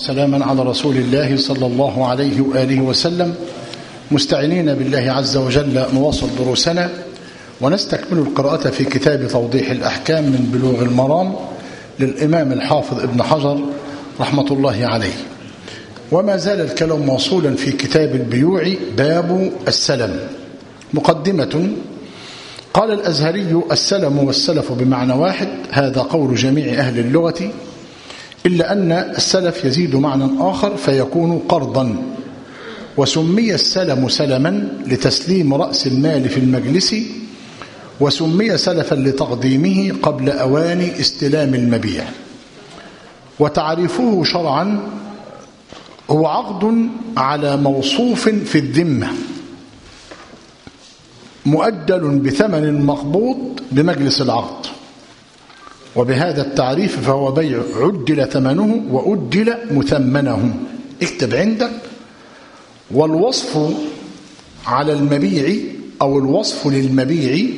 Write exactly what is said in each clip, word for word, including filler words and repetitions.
وسلاما على رسول الله صلى الله عليه وآله وسلم، مستعينين بالله عز وجل نواصل دروسنا ونستكمل القراءة في كتاب توضيح الأحكام من بلوغ المرام للإمام الحافظ ابن حجر رحمة الله عليه. وما زال الكلام موصولا في كتاب البيوع باب السلم. مقدمة: قال الأزهري: السلم والسلف بمعنى واحد، هذا قول جميع أهل اللغة، إلا أن السلف يزيد معنى آخر فيكون قرضا. وسمي السلم سلما لتسليم رأس المال في المجلس، وسمي سلفا لتقديمه قبل أوان استلام المبيع. وتعريفه شرعا هو عقد على موصوف في الذمة مؤجل بثمن مقبوض بمجلس العقد، وبهذا التعريف فهو بيع عدل ثمنه وأجل مثمنه. اكتب عندك: والوصف على المبيع أو الوصف للمبيع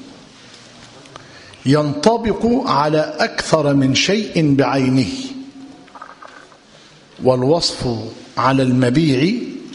ينطبق على أكثر من شيء بعينه. والوصف على المبيع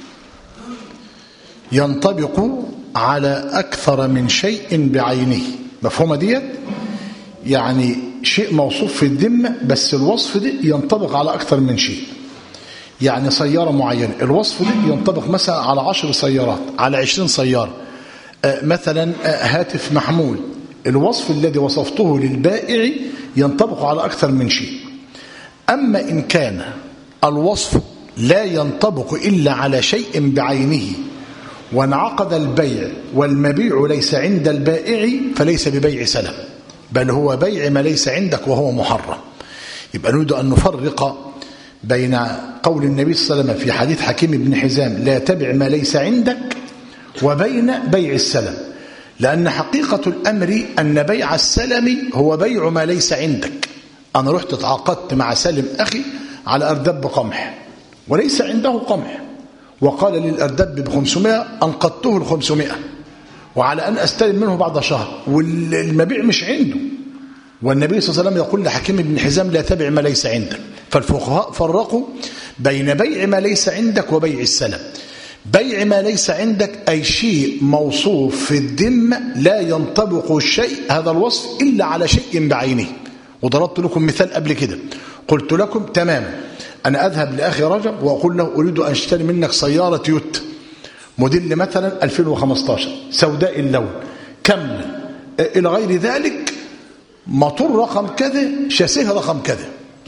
ينطبق على أكثر من شيء بعينه. مفهومة ديت؟ يعني شيء موصوف في الذمة بس الوصف ده ينطبق على أكثر من شيء. يعني سيارة معينة الوصف ده ينطبق مثلا على عشر سيارات، على عشرين سيارة. آه مثلا آه هاتف محمول، الوصف الذي وصفته للبائع ينطبق على أكثر من شيء. أما إن كان الوصف لا ينطبق إلا على شيء بعينه وانعقد البيع والمبيع ليس عند البائع فليس ببيع سلم، بل هو بيع ما ليس عندك وهو محرم. يبقى نريد أن نفرق بين قول النبي صلى الله عليه وسلم في حديث حكيم بن حزام: لا تبع ما ليس عندك، وبين بيع السلم. لأن حقيقة الأمر أن بيع السلم هو بيع ما ليس عندك. أنا رحت تعاقدت مع سالم أخي على أردب قمح وليس عنده قمح، وقال لي الأردب بخمسمائة، أنقذته الخمسمائة وعلى أن أستلم منه بعد شهر، والمبيع مش عنده. والنبي صلى الله عليه وسلم يقول لحكيم بن حزام: لا تبع ما ليس عندك. فالفقهاء فرقوا بين بيع ما ليس عندك وبيع السلم. بيع ما ليس عندك أي شيء موصوف في الذمة لا ينطبق الشيء هذا الوصف إلا على شيء بعينه. وضربت لكم مثال قبل كده، قلت لكم تمام أنا أذهب لأخي رجب وأقول له: أريد أن أشتري منك سيارة يوت موديل مثلا ألفين وخمسة عشر سوداء اللون كاملة إلى غير ذلك، موتور رقم كذا، شاسيه رقم كذا.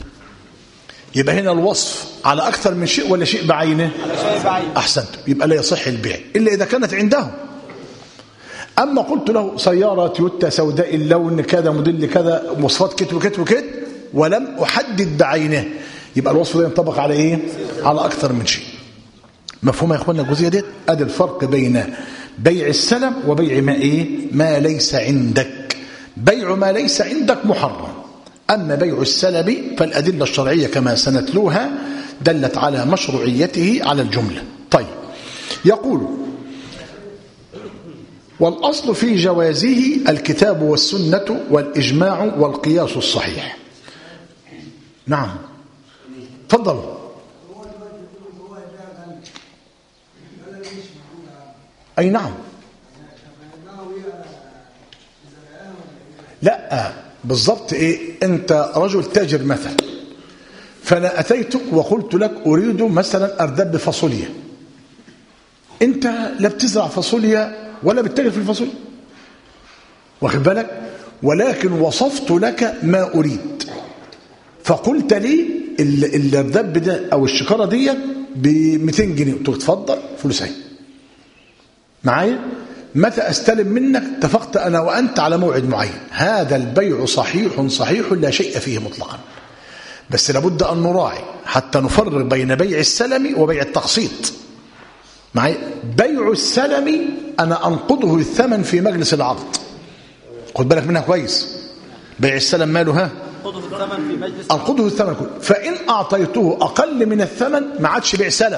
يبقى هنا الوصف على أكثر من شيء ولا شيء بعينه؟ أحسنت. يبقى لا يصح البيع إلا إذا كانت عنده. أما قلت له سيارة تويوتا سوداء اللون كذا موديل كذا مواصفات كت وكت وكت ولم أحدد بعينه، يبقى الوصف ده ينطبق على إيه؟ على أكثر من شيء. مفهوم يا إخواننا الجزئية دي؟ أدي الفرق بين بيع السلم وبيع ما إيه؟ ما ليس عندك. بيع ما ليس عندك محرم، أما بيع السلم فالأدلة الشرعية كما سنتلوها دلت على مشروعيته على الجملة. طيب، يقول: والأصل في جوازه الكتاب والسنة والإجماع والقياس الصحيح. نعم، تفضل. أي نعم. لا بالضبط إيه، أنت رجل تاجر مثلا، فأنا أتيتك وقلت لك أريد مثلا أردب فاصوليا. أنت لا بتزرع فاصوليا ولا بتتاجر في الفاصوليا، واخد بالك، ولكن وصفت لك ما أريد، فقلت لي الأردب ده أو الشكارة دي ب مئتين جنيه، قلت اتفضل فلوسين معايا، متى أستلم منك؟ اتفقت أنا وأنت على موعد معين. هذا البيع صحيح صحيح لا شيء فيه مطلقا، بس لابد أن نراعي حتى نفرق بين بيع السلم وبيع التقسيط. معي بيع السلم أنا أنقضه الثمن في مجلس العقد، خد بالك منها كويس. بيع السلم ماله ها؟ أنقضه الثمن كله، فإن أعطيته أقل من الثمن ما عادش بيع سلم،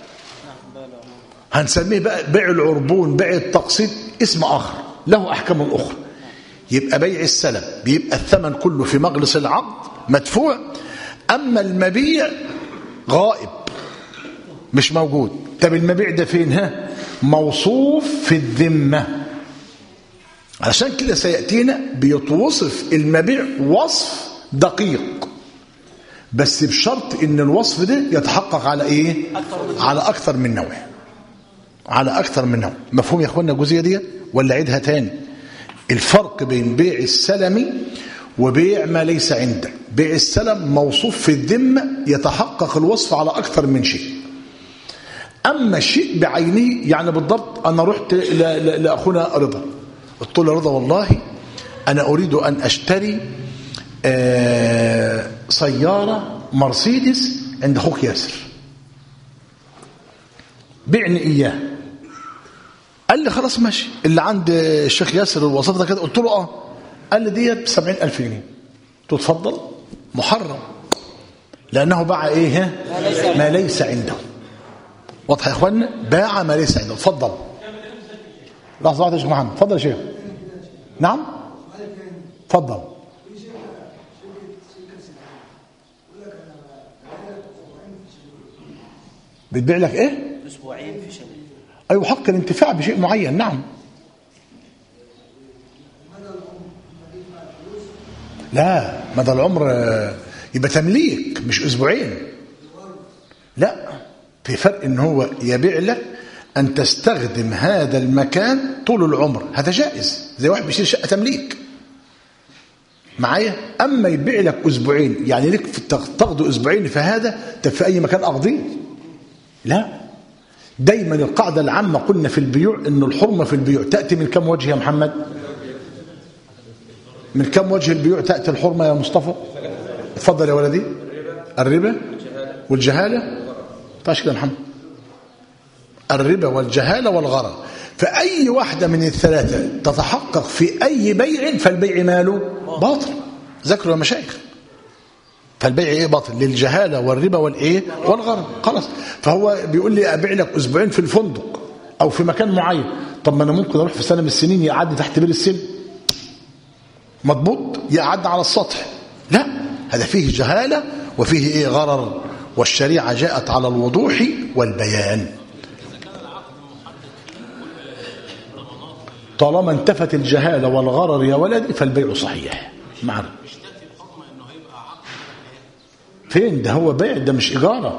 هنسميه بقى بيع العربون، بيع التقسيط، اسم آخر له أحكام أخرى. يبقى بيع السلم بيبقى الثمن كله في مجلس العقد مدفوع، أما المبيع غائب مش موجود. طب المبيع ده فين؟ ها موصوف في الذمة. عشان كده سيأتينا بيتوصف المبيع وصف دقيق، بس بشرط ان الوصف ده يتحقق على ايه؟ على اكثر من نوع، على اكثر من نوع. مفهوم يا اخوانا الجزئيه دي ولا عيدها تاني؟ الفرق بين بيع السلم وبيع ما ليس عنده. بيع السلم موصوف في الذمة يتحقق الوصف على اكثر من شيء. اما الشيء بعينه، يعني بالضبط انا رحت لاخونا رضا قلت له رضا والله انا اريد ان اشتري آه سيارة مرسيدس عند اخوك ياسر، بعني اياه. قال لي خلاص ماشي، اللي عند الشيخ ياسر الوسط ده كده. قلت له اه. قال لي ديت بسبعين ألف جنيه. قلت له اتفضل. محرم لانه باع ايه؟ ها ما ليس عنده. واضح يا اخوانا؟ باع ما ليس عنده. اتفضل. لحظه واحده يا شيخ محمد. اتفضل يا شيخ. نعم اتفضل. بتبيع لك ايه؟ اسبوعين في شهر. ايوه حق الانتفاع بشيء معين. نعم. لا مدى العمر يبقى تمليك مش اسبوعين. لا، في فرق ان هو يبيع لك ان تستخدم هذا المكان طول العمر، هذا جائز، زي واحد بيشتري شقه تمليك معايا. اما يبيع لك اسبوعين يعني لك تاخده اسبوعين فهذا طب في اي مكان اقضيه. لا، دايما القاعده العامه قلنا في البيوع ان الحرمه في البيوع تاتي من كم وجه يا محمد؟ من كم وجه البيوع تاتي الحرمه يا مصطفى؟ اتفضل يا ولدي. الربا والجهاله. طاش كده يا محمد. الربا والجهاله والغرر، فاي واحده من الثلاثه تتحقق في اي بيع فالبيع ماله باطل. ذكروا يا مشايخ. فالبيع ايه باطل؟ للجهاله والربا والايه والغرر. خلاص. فهو بيقول لي ابيع لك اسبوعين في الفندق او في مكان معين. طب ما انا ممكن اروح في سنه من السنين يقعدني تحت بير السلم مضبوط، يقعدني على السطح. لا، هذا فيه جهاله وفيه ايه غرر، والشريعه جاءت على الوضوح والبيان. طالما انتفت الجهاله والغرر يا ولدي فالبيع صحيح. معنا فين ده؟ هو بيع ده مش إجارة.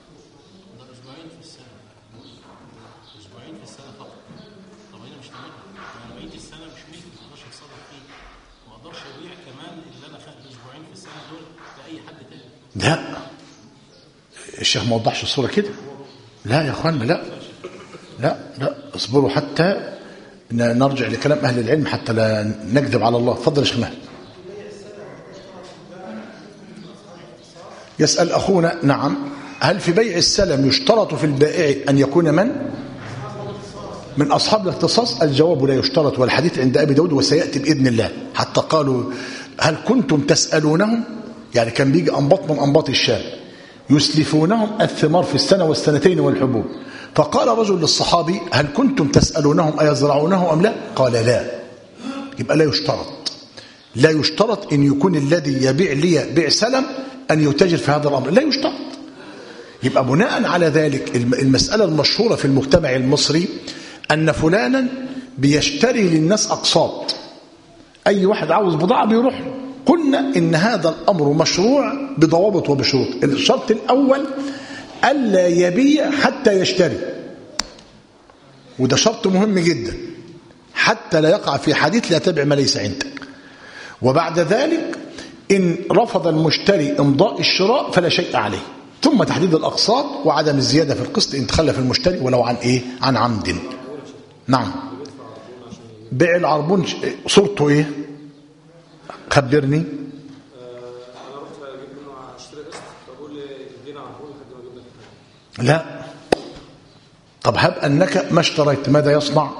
لا الشيخ ما وضحش الصورة كده. لا يا اخوانا لا لا لا اصبروا حتى نرجع لكلام أهل العلم حتى لا نكذب على الله. تفضل يا شيخ مهدي. يسأل أخونا نعم، هل في بيع السلم يشترط في البائع أن يكون من؟ من أصحاب الاختصاص؟ الجواب لا يشترط، والحديث عند أبي داود وسيأتي بإذن الله. حتى قالوا هل كنتم تسألونهم، يعني كان بيجي أنباط من أنباط الشام يسلفونهم الثمار في السنة والسنتين والحبوب، فقال رجل للصحابي هل كنتم تسألونهم أيزرعونه أم لا؟ قال لا. يبقى لا يشترط، لا يشترط إن يكون الذي يبيع لي بيع سلم أن يتاجر في هذا الأمر، لا يشترط. يبقى بناء على ذلك المسألة المشهورة في المجتمع المصري أن فلانا بيشتري للناس أقساط، أي واحد عاوز بضاعة بيروح. قلنا إن هذا الأمر مشروع بضوابط وبشروط. الشرط الأول ألا يبيع حتى يشتري، وده شرط مهم جدا حتى لا يقع في حديث لا تبع ما ليس عندك. وبعد ذلك إن رفض المشتري إمضاء الشراء فلا شيء عليه، ثم تحديد الأقساط وعدم الزيادة في القسط إن تخلف المشتري ولو عن إيه؟ عن عمد. نعم. بيع العربون صورته إيه؟ خبرني. انا رحت اجيب منه اشتري قسط فبقول لي ادينا عربون لحد ما اجيب لك. لا. طب هب انك ما اشتريت ماذا يصنع؟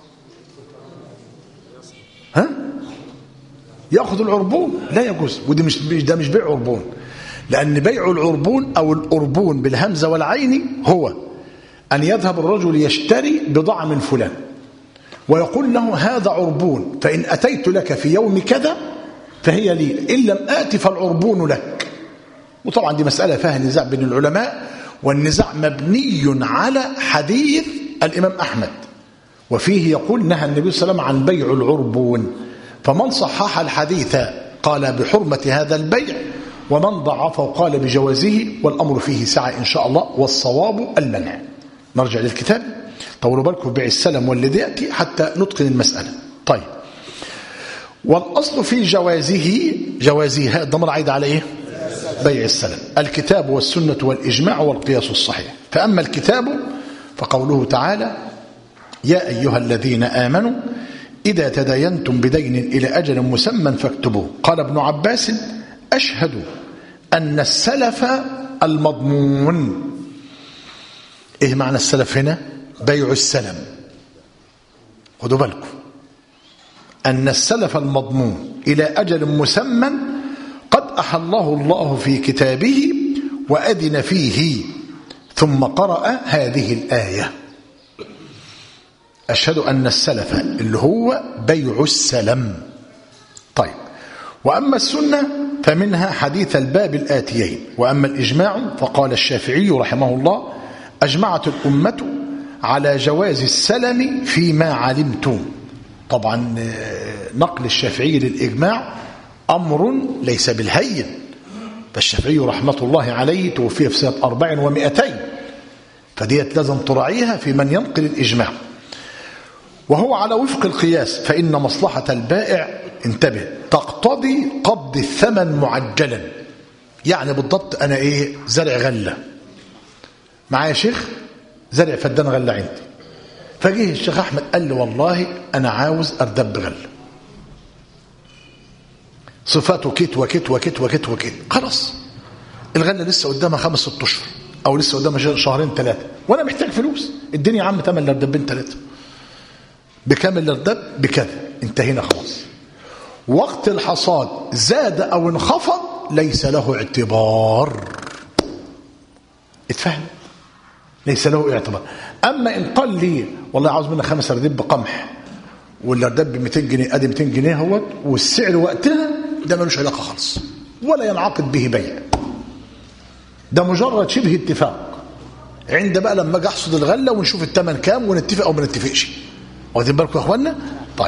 ها؟ ياخذ العربون. لا يجوز. ودي مش ده مش بيع عربون، لان بيع العربون او الاربون بالهمزه والعين هو ان يذهب الرجل يشتري بضاعه من فلان ويقول له هذا عربون، فان اتيت لك في يوم كذا فهي لي، إن لم آت فالعربون لك. وطبعا دي مسألة فيها نزاع بين العلماء، والنزاع مبني على حديث الإمام أحمد، وفيه يقول نهى النبي صلى الله عليه وسلم عن بيع العربون، فمن صحح الحديث قال بحرمة هذا البيع، ومن ضعفه قال بجوازه، والأمر فيه سعة إن شاء الله، والصواب المنع. نرجع للكتاب. طولوا بالكم بيع السلم والذي يأتي حتى نتقن المسألة. طيب، والأصل في جوازه جوازه الضمير عايد على إيه؟ بيع السلم، الكتاب والسنة والإجماع والقياس الصحيح. فأما الكتاب فقوله تعالى: يا أيها الذين آمنوا إذا تداينتم بدين إلى أجل مسمى فاكتبوه. قال ابن عباس: أشهد أن السلف المضمون. إيه معنى السلف هنا؟ بيع السلم. خدوا بالكم، أن السلف المضمون إلى أجل مسمى قد أحله الله في كتابه وأذن فيه، ثم قرأ هذه الآية: أشهد أن السلف اللي هو بيع السلم. طيب، وأما السنة فمنها حديث الباب الآتيين. وأما الإجماع فقال الشافعي رحمه الله: أجمعت الأمة على جواز السلم فيما علمت. طبعا نقل الشافعي للإجماع أمر ليس بالهين، فالشافعي رحمة الله عليه توفي في سنة أربع ومئتين، فديت لازم تراعيها في من ينقل الإجماع. وهو على وفق القياس، فإن مصلحة البائع، انتبه، تقتضي قبض الثمن معجلا. يعني بالضبط أنا إيه؟ زرع غلة معايا شيخ، زرع فدان غلة عندي، فجيه الشيخ أحمد قال لي والله أنا عاوز أردب غلة، صفاته كت وكت وكت وكت وكت. خلاص، الغلة لسه قدامها خمس ست أشهر أو لسه قدامها شهرين ثلاثة، وأنا محتاج فلوس. الدنيا يا عم تمن الأردبين ثلاثة، بكام الأردب؟ بكذا. انتهينا خلاص. وقت الحصاد زاد أو انخفض ليس له اعتبار. اتفهم؟ ليس له اعتبار. أما إن قال لي والله عاوز منك خمس أردب بقمح، والأردب ب مئتين جنيه، أدي مئتين جنيه اهوت، والسعر وقتها، ده ملوش علاقة خالص، ولا ينعقد به بيع. ده مجرد شبه اتفاق. عند بقى لما اجي احصد الغله ونشوف الثمن كام ونتفق او ما نتفقش. واخدين بالكم يا اخوانا؟ طيب،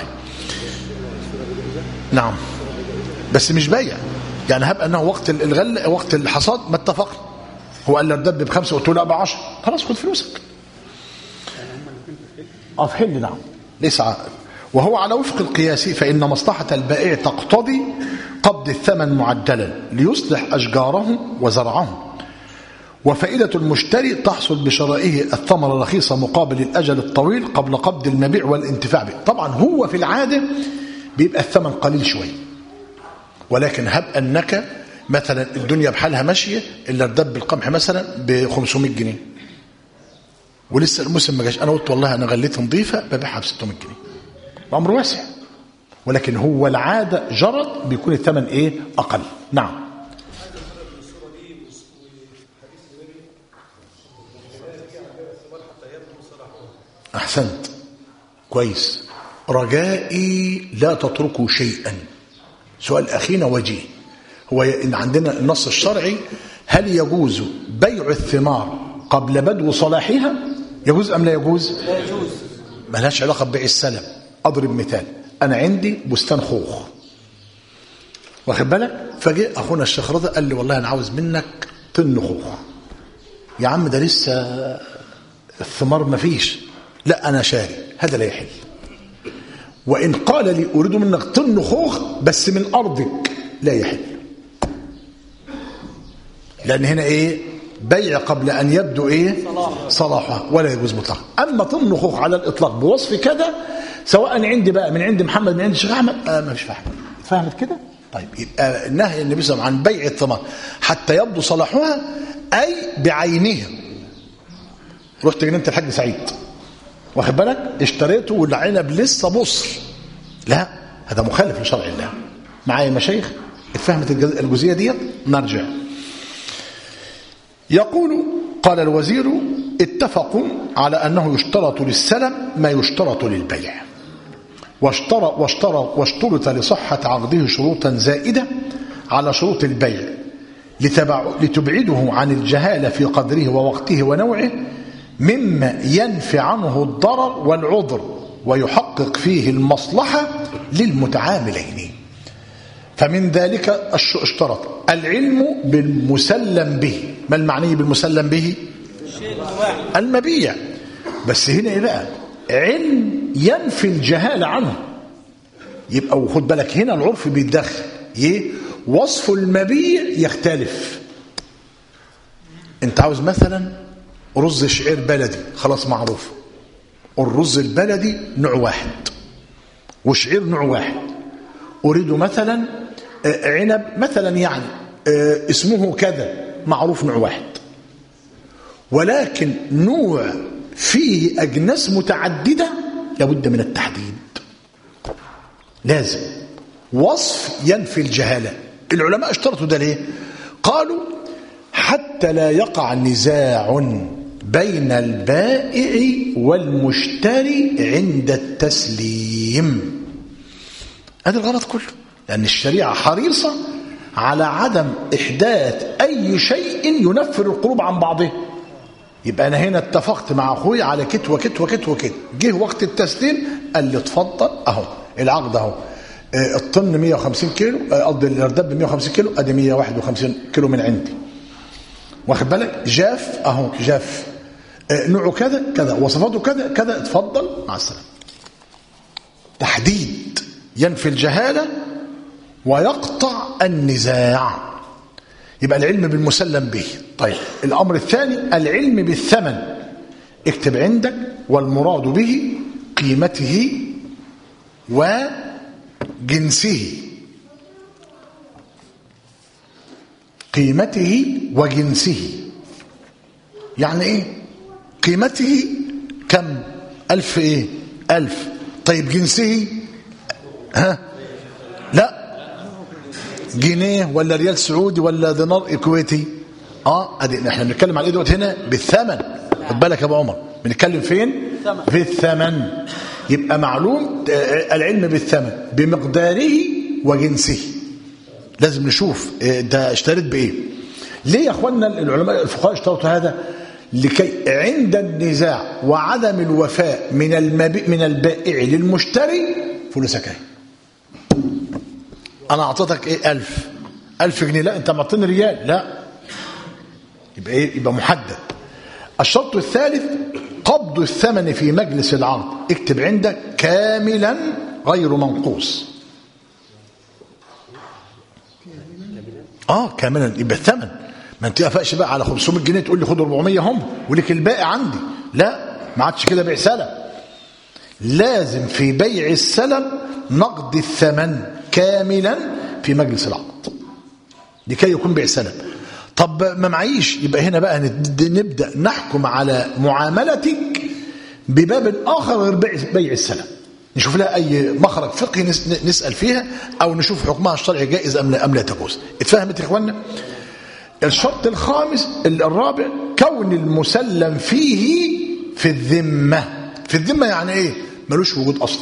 نعم، بس مش بيع. يعني هبقى انه وقت الغله وقت الحصاد ما اتفقنا، هو قال لي الدب بخمسه قلت له لا بعشره، خلاص خد فلوسك. اه في حل، نعم، ليس عائد. وهو على وفق القياس، فإن مصلحة البائع تقتضي قبض الثمن معجلا ليصلح أشجاره وزرعه، وفائدة المشتري تحصل بشرائه الثمرة الرخيصة مقابل الأجل الطويل قبل قبض المبيع والانتفاع به. طبعا هو في العادة بيبقى الثمن قليل شوي، ولكن هب أنك مثلا الدنيا بحالها ماشية، إلا الدب القمح مثلا ب خمسمائة جنيه ولسه الموسم ما جاش، أنا قلت والله أنا غليت نظيفة ببيعها ب ستمائة جنيه، أمر واسع. ولكن هو العادة جرت بيكون الثمن إيه؟ أقل. نعم. أحسنت، كويس. رجائي لا تتركوا شيئا. سؤال أخينا وجيه، هو إن عندنا النص الشرعي هل يجوز بيع الثمار قبل بدو صلاحها؟ يجوز أم لا يجوز؟ لا يجوز. ما لهاش علاقة ببيع السلم. أضرب مثال، أنا عندي بستان خوخ، واخد بالك؟ فجاء أخونا الشيخ رضا قال لي والله أنا عاوز منك طن خوخ. يا عم ده لسه الثمار ما فيش. لا أنا شاري، هذا لا يحل. وإن قال لي أريد منك طن خوخ بس من أرضك، لا يحل، لأن هنا إيه؟ بيع قبل أن يبدو إيه؟ صلاحها، ولا يجوز مطلقا. أما طن خوخ على الإطلاق بوصف كذا، سواء عندي بقى من عند محمد من عند الشيخ أحمد، آه ما فيش فاهم. فهمت كده؟ طيب، يبقى نهي النبي صلى الله عليه وسلم عن بيع الثمار حتى يبدو صلاحها أي بعينها. رحت جنينة الحاج سعيد، واخد بالك؟ اشتريته والعنب لسه بصر، لا، هذا مخالف لشرع الله. معايا مشايخ؟ اتفهمت الجزئية دي؟ نرجع. يقول قال الوزير: اتفقوا على أنه يشترط للسلم ما يشترط للبيع، واشترط واشترط واشترط لصحة عقده شروطا زائدة على شروط البيع لتبعده عن الجهالة في قدره ووقته ونوعه مما ينفي عنه الضرر والعذر ويحقق فيه المصلحة للمتعاملين. فمن ذلك اشترط العلم بالمسلم به. ما المعني بالمسلم به؟ المبيع. بس هنا ايه بقى؟ علم ينفي الجهالة عنه. يبقى وخد بالك هنا العرف بيتدخل. ايه؟ وصف المبيع يختلف. انت عاوز مثلا رز شعير بلدي، خلاص معروف. الرز البلدي نوع واحد وشعير نوع واحد. أريد مثلا عنب مثلا يعني اسمه كذا، معروف نوع واحد، ولكن نوع فيه أجناس متعددة لابد من التحديد. لازم وصف ينفي الجهالة. العلماء اشترطوا ده ليه؟ قالوا حتى لا يقع نزاع بين البائع والمشتري عند التسليم. هذا الغرض كله، لأن الشريعة حريصة على عدم إحداث أي شيء ينفر القلوب عن بعضه. يبقى أنا هنا اتفقت مع أخوي على كت وكت وكت وكت، جه وقت التسليم قال لي اتفضل أهو العقد أهو، الطن مية وخمسين كيلو، قصدي الأرداب مية وخمسين كيلو، أدي مية وواحد وخمسين كيلو من عندي، واخد بالك؟ جاف أهو جاف، نوعه كذا كذا، وصفاته كذا كذا، اتفضل مع السلامة. تحديد ينفي الجهالة ويقطع النزاع. يبقى العلم بالمسلم به. طيب الأمر الثاني العلم بالثمن. اكتب عندك والمراد به قيمته وجنسه. قيمته وجنسه يعني ايه؟ قيمته كم؟ ألف ايه؟ ألف. طيب جنسه ها؟ لا جنيه ولا ريال سعودي ولا دينار كويتي. اه ادي احنا بنتكلم على ايه دلوقتي هنا؟ بالثمن. خد بالك يا ابو عمر، بنتكلم فين؟ في الثمن. يبقى معلوم العلم بالثمن بمقداره وجنسه. لازم نشوف ده اشتريت بايه. ليه يا اخوانا العلماء الفقهاء اشترطوا هذا؟ لكي عند النزاع وعدم الوفاء من المبيع من البائع للمشتري فلوسك اهي. انا اعطيتك ايه؟ ألف ألف جنيه، لا انت معطيني ريال، لا يبقى ايه؟ يبقى محدد. الشرط الثالث قبض الثمن في مجلس العقد. اكتب عندك كاملا غير منقوص. اه كاملا يبقى الثمن. ما انت افقش بقى على خمسمية جنيه تقول لي خد أربعمية هم ولك الباقي عندي، لا ما عادش كده بيع سلم. لازم في بيع السلم نقد الثمن كاملا في مجلس العقد لكي يكون بيع سلم. طب ما معيش، يبقى هنا بقى نبدأ نحكم على معاملتك بباب آخر غير بيع السلم، نشوف لها أي مخرج فقهي نسأل فيها أو نشوف حكمها الشرعي جائز أم لا أم لا تجوز. اتفهمت يا إخوانا؟ الشرط الخامس الرابع كون المسلم فيه في الذمة. في الذمة يعني إيه؟ ملوش وجود أصلا،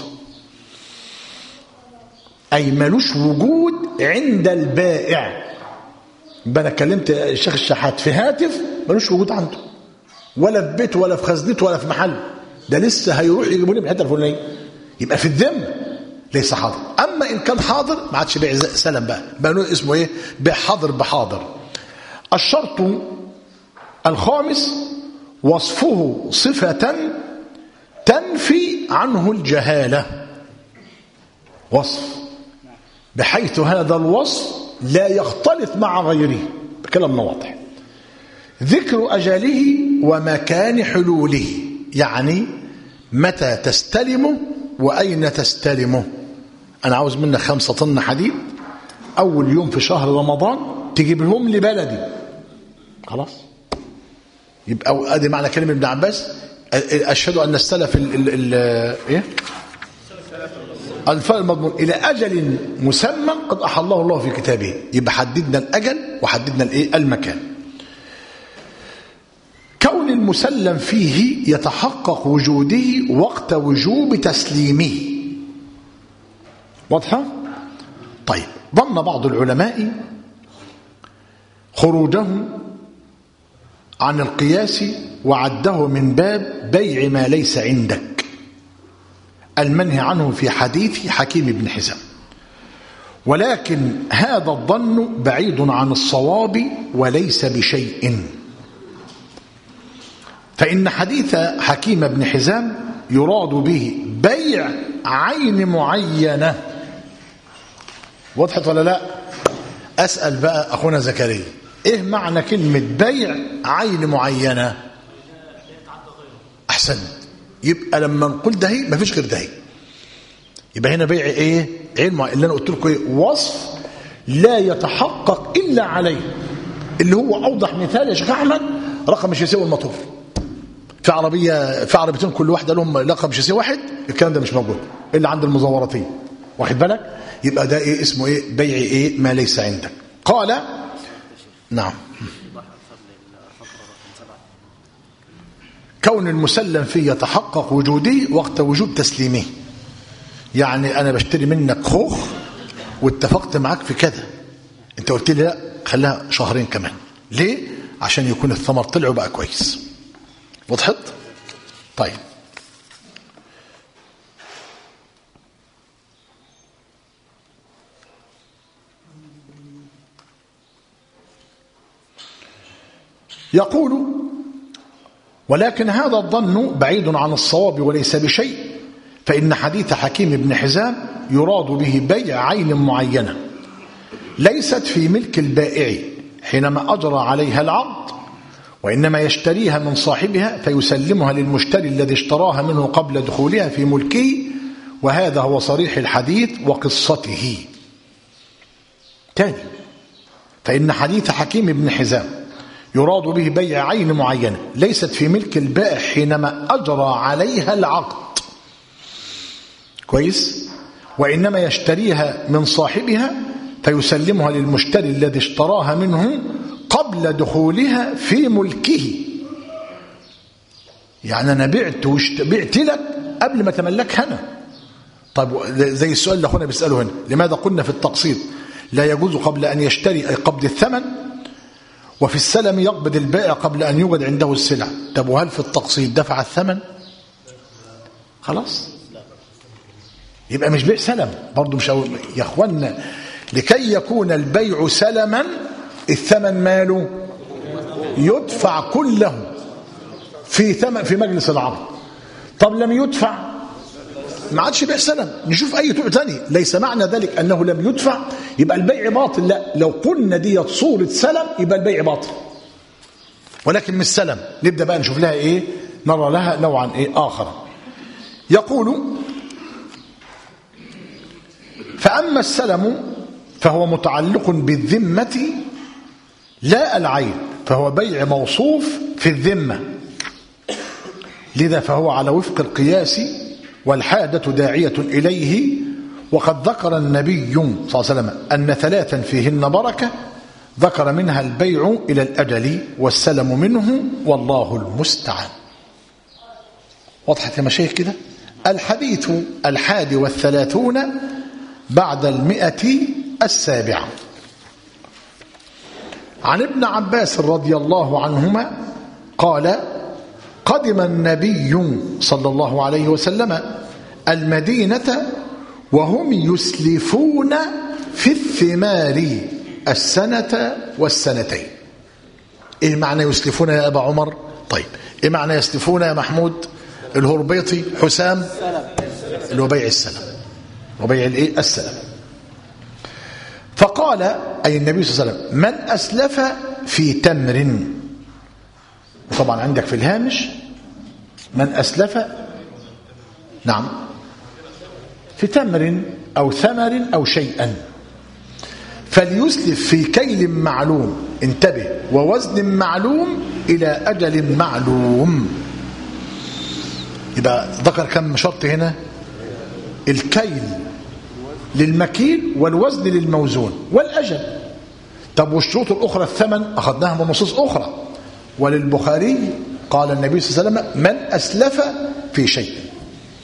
أي ملوش وجود عند البائع. يبقى أنا كلمت الشيخ الشحات في هاتف ملوش وجود عنده، ولا في بيته ولا في خزنته ولا في محل، ده لسه هيروح يجيبوا لي من الحته الفلانيه. يبقى في الذمه ليس حاضر. اما ان كان حاضر ما عادش بيع سلم بقى، بقى اسمه ايه؟ بيع حاضر بحاضر. الشرط الخامس وصفه صفه تنفي عنه الجهاله. وصف بحيث هذا الوصف لا يختلط مع غيره. كلامنا واضح. ذكر أجله ومكان حلوله، يعني متى تستلمه وأين تستلمه. أنا عاوز منك خمسة طن حديد أول يوم في شهر رمضان تجيبهم لي بلدي، خلاص. يبقى أدي معنى كلمة ابن عباس أشهد أن السلف ال ال ال إيه؟ الفاء المضمون إلى أجل مسمى قد أحله الله في كتابه. يبقى حددنا الأجل وحددنا الإيه؟ المكان. كون المسلم فيه يتحقق وجوده وقت وجوب تسليمه. واضحة؟ طيب ظن بعض العلماء خروجه عن القياس وعده من باب بيع ما ليس عندك المنهي عنه في حديث حكيم بن حزام. ولكن هذا الظن بعيد عن الصواب وليس بشيء، فإن حديث حكيم بن حزام يراد به بيع عين معينة. وضحت ولا لا؟ أسأل بقى أخونا زكريا، إيه معنى كلمة بيع عين معينة؟ أحسن. يبقى لما نقول دهي مفيش غير دهي، يبقى هنا بيع إيه؟ عين معينة. اللي أنا قلت لكم إيه؟ وصف لا يتحقق إلا عليه، اللي هو أوضح مثال يا شيخ أحمد، رقم الشاسيه والموتور. في عربية في عربيتين كل واحدة لهم رقم شاسيه واحد، الكلام ده مش موجود إلا عند المزورتين، واخد بالك؟ يبقى ده إيه اسمه إيه؟ بيع إيه؟ ما ليس عندك. قال نعم. كون المسلم فيه يتحقق وجوده وقت وجود تسليمه. يعني أنا بشتري منك خوخ واتفقت معاك في كذا، أنت قلت لي لا خليها شهرين كمان، ليه؟ عشان يكون الثمر طلع وبقى كويس. وضحت؟ طيب، يقول ولكن هذا الظن بعيد عن الصواب وليس بشيء، فإن حديث حكيم بن حزام يراد به بيع عين معينة ليست في ملك البائع حينما أجرى عليها العقد، وإنما يشتريها من صاحبها فيسلمها للمشتري الذي اشتراها منه قبل دخولها في ملكه، وهذا هو صريح الحديث وقصته. ثاني، فإن حديث حكيم بن حزام يراد به بيع عين معينة ليست في ملك البائع حينما أجرى عليها العقد، كويس، وإنما يشتريها من صاحبها فيسلمها للمشتري الذي اشتراها منه قبل دخولها في ملكه. يعني أنا بعت بعت لك قبل ما تملكها أنا. طيب زي السؤال اللي أخونا بيسأله هنا، لماذا قلنا في التقسيط لا يجوز قبل أن يشتري أي قبض الثمن، وفي السلم يقبض البائع قبل أن يوجد عنده السلع؟ طب وهل في التقسيط دفع الثمن؟ خلاص، يبقى مش بيع سلم برضو. مش أول يا أخوانا، لكي يكون البيع سلما الثمن ماله يدفع كله في ثمن في مجلس العرض. طب لم يدفع ما عادش بيع سلم، نشوف أي طرق تاني. ليس معنى ذلك أنه لم يدفع يبقى البيع باطل، لا، لو قلنا دي صورة سلم يبقى البيع باطل، ولكن مش سلم. نبدأ بقى نشوف لها إيه، نرى لها نوعا إيه آخر. يقول فأما السلم فهو متعلق بالذمة لا العين، فهو بيع موصوف في الذمة، لذا فهو على وفق القياس والحاجة داعية إليه. وقد ذكر النبي صلى الله عليه وسلم أن ثلاثا فيهن بركة، ذكر منها البيع إلى الأجل والسلم منه والله المستعان. وضحت يا مشايخ كده؟ الحديث الحادي والثلاثون بعد المئة السابعة. عن ابن عباس رضي الله عنهما قال قدم النبي صلى الله عليه وسلم المدينة وهم يسلفون في الثمار السنة والسنتين. ايه معنى يسلفون يا أبا عمر؟ طيب ايه معنى يسلفون يا محمود الهربيطي حسام؟ اللي هو بيع السلم وبيع الايه السلم. فقال أي النبي صلى الله عليه وسلم من أسلف في تمر، وطبعا عندك في الهامش من أسلف نعم في تمر أو ثمر أو شيئا فليسلف في كيل معلوم، انتبه، ووزن معلوم إلى أجل معلوم. يبقى ذكر كم شرط هنا؟ الكيل للمكيل والوزن للموزون والأجل. طب والشروط الأخرى الثمن أخذناها من نصوص أخرى. وللبخاري قال النبي صلى الله عليه وسلم من أسلف في شيء.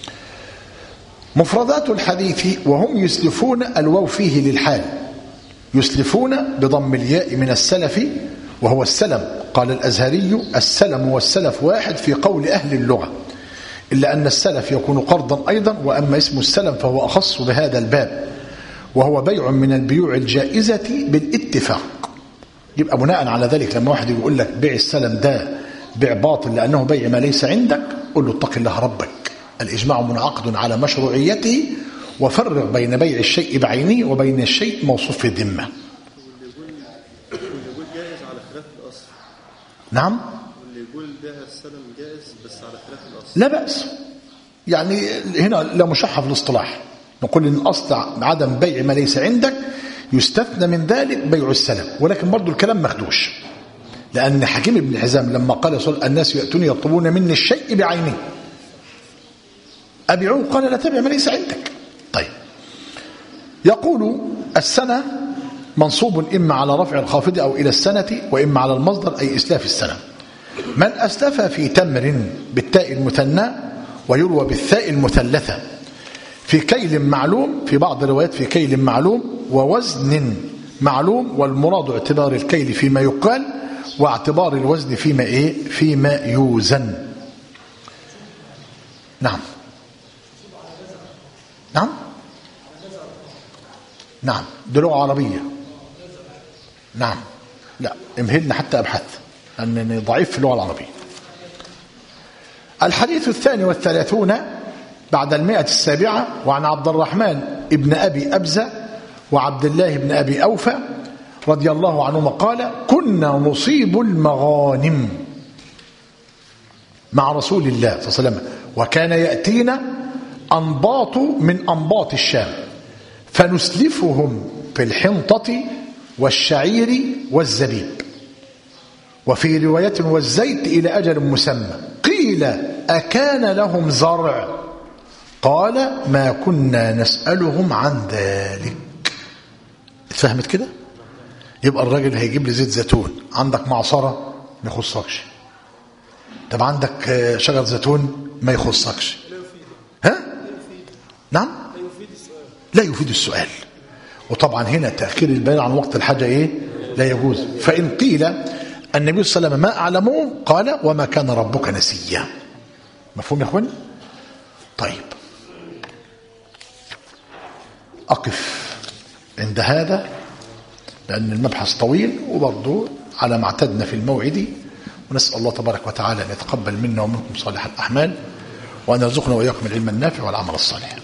مفردات الحديث وهم يسلفون الواو فيه للحال، يسلفون بضم الياء من السلف وهو السلم. قال الأزهري السلم والسلف واحد في قول أهل اللغة، إلا أن السلف يكون قرضا أيضا، وأما اسم السلم فهو أخص بهذا الباب، وهو بيع من البيوع الجائزة بالاتفاق. يبقى بناء على ذلك لما واحد يقول لك بيع السلم ده بيع باطل لأنه بيع ما ليس عندك، قل له اتق الله ربك، الإجماع منعقد على مشروعيته، وفرق بين بيع الشيء بعينه وبين الشيء موصوف في الذمة. واللي يقول جائز على خلاف الأصل. نعم. واللي يقول بيع السلم جائز بس على خلاف الأصل. لا بأس، يعني هنا لا مشحف الاصطلاح، نقول إن أصل عدم بيع ما ليس عندك يستثنى من ذلك بيع السلم، ولكن برضو الكلام مخدوش، لأن حكيم بن حزام لما قال صل الناس يأتون يطلبون مني الشيء بعينه أبيعوه، قال لا تبيع ما ليس عندك. طيب، يقول السنة منصوب إما على رفع الخافض أو إلى السنة، وإما على المصدر أي إسلاف السنة. من أسلف في تمر بالتاء المثنى ويروى بالثاء المثلثة في كيل معلوم، في بعض الروايات في كيل معلوم ووزن معلوم، والمراد اعتبار الكيل فيما يقال واعتبار الوزن فيما إيه فيما يوزن. نعم نعم نعم دي لغة عربية. نعم، لا امهلنا حتى أبحث أنني ضعيف في اللغة العربية. الحديث الثاني والثلاثون بعد المئة السابعة، وعن عبد الرحمن ابن أبي أبزة وعبد الله بن أبي أوفى رضي الله عنهما قال: كنا نصيب المغانم مع رسول الله صلى الله عليه وسلم، وكان يأتينا أنباط من أنباط الشام فنسلفهم في الحنطة والشعير والزبيب، وفي رواية والزيت إلى أجل مسمى. قيل: أكان لهم زرع؟ قال: ما كنا نسألهم عن ذلك. اتفهمت كده؟ يبقى الراجل هيجيب لي زيت زيتون، عندك معصرة ما يخصكش، طب عندك شجر زيتون ما يخصكش، ها؟ نعم؟ لا يفيد السؤال. وطبعا هنا تأخير البيان عن وقت الحاجة ايه؟ لا يجوز. فإن قيل النبي صلى الله عليه وسلم ما أعلموه، قال: وما كان ربك نسيا. مفهوم يا اخوان؟ طيب، أقف عند هذا لأن المبحث طويل، وبرضه على ما اعتدنا في الموعد، ونسأل الله تبارك وتعالى أن يتقبل منا ومنكم صالح الأعمال، وأن يرزقنا وإياكم العلم النافع والعمل الصالح.